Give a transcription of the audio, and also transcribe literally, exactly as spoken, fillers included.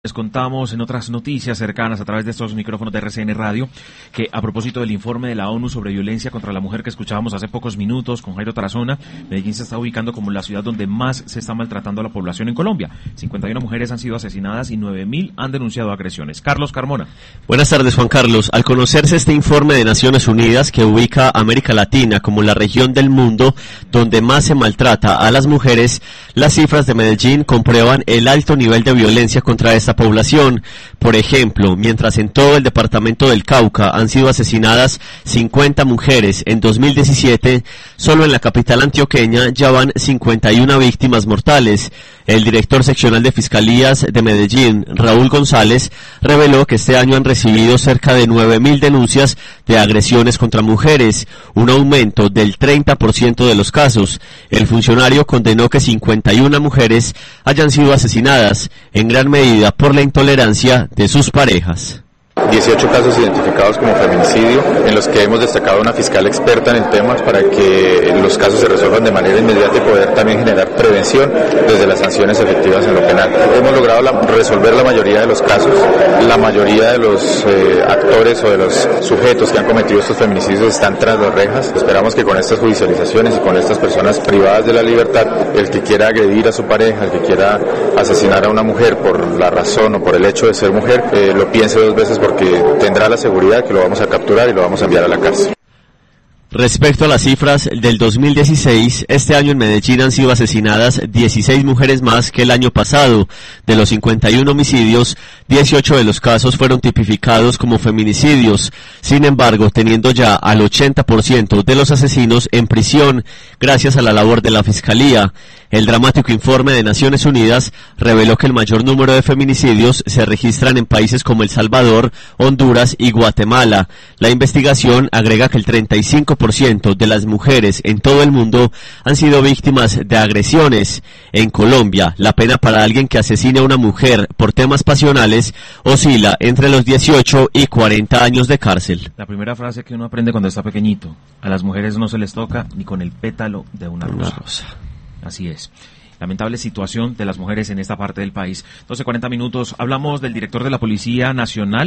Les contamos en otras noticias cercanas a través de estos micrófonos de R C N Radio que a propósito del informe de la ONU sobre violencia contra la mujer que escuchábamos hace pocos minutos con Jairo Tarazona, Medellín se está ubicando como la ciudad donde más se está maltratando a la población en Colombia. cincuenta y una mujeres han sido asesinadas y nueve mil han denunciado agresiones. Carlos Carmona. Buenas tardes, Juan Carlos. Al conocerse este informe de Naciones Unidas que ubica a América Latina como la región del mundo donde más se maltrata a las mujeres, las cifras de Medellín comprueban el alto nivel de violencia contra esta población. Por ejemplo, mientras en todo el departamento del Cauca han sido asesinadas cincuenta mujeres en dos mil diecisiete, solo en la capital antioqueña ya van cincuenta y una víctimas mortales. El director seccional de Fiscalías de Medellín, Raúl González, reveló que este año han recibido cerca de nueve mil denuncias de agresiones contra mujeres, un aumento del treinta por ciento de los casos. El funcionario condenó que cincuenta y una mujeres hayan sido asesinadas, en gran medida por la intolerancia de sus parejas. dieciocho casos identificados como feminicidio, en los que hemos destacado una fiscal experta en el tema para que los casos se resuelvan de manera inmediata y poder también generar prevención desde las sanciones efectivas en lo penal. Hemos logrado la, resolver la mayoría de los casos, la mayoría de los eh, actores o de los sujetos que han cometido estos feminicidios están tras las rejas. Esperamos que con estas judicializaciones y con estas personas privadas de la libertad, el que quiera agredir a su pareja, el que quiera asesinar a una mujer por la razón o por el hecho de ser mujer, eh, lo piense dos veces porque tendrá la seguridad que lo vamos a capturar y lo vamos a enviar a la cárcel. Respecto a las cifras del dos mil dieciséis, este año en Medellín han sido asesinadas dieciséis mujeres más que el año pasado. De los cincuenta y uno homicidios, dieciocho de los casos fueron tipificados como feminicidios. Sin embargo, teniendo ya al ochenta por ciento de los asesinos en prisión, gracias a la labor de la Fiscalía. El dramático informe de Naciones Unidas reveló que el mayor número de feminicidios se registran en países como El Salvador, Honduras y Guatemala. La investigación agrega que el treinta y cinco por ciento de las mujeres en todo el mundo han sido víctimas de agresiones. En Colombia, la pena para alguien que asesine a una mujer por temas pasionales oscila entre los dieciocho y cuarenta años de cárcel. La primera frase que uno aprende cuando está pequeñito: a las mujeres no se les toca ni con el pétalo de una rosa. Una rosa. Así es. Lamentable situación de las mujeres en esta parte del país. doce cuarenta minutos. Hablamos del director de la Policía Nacional.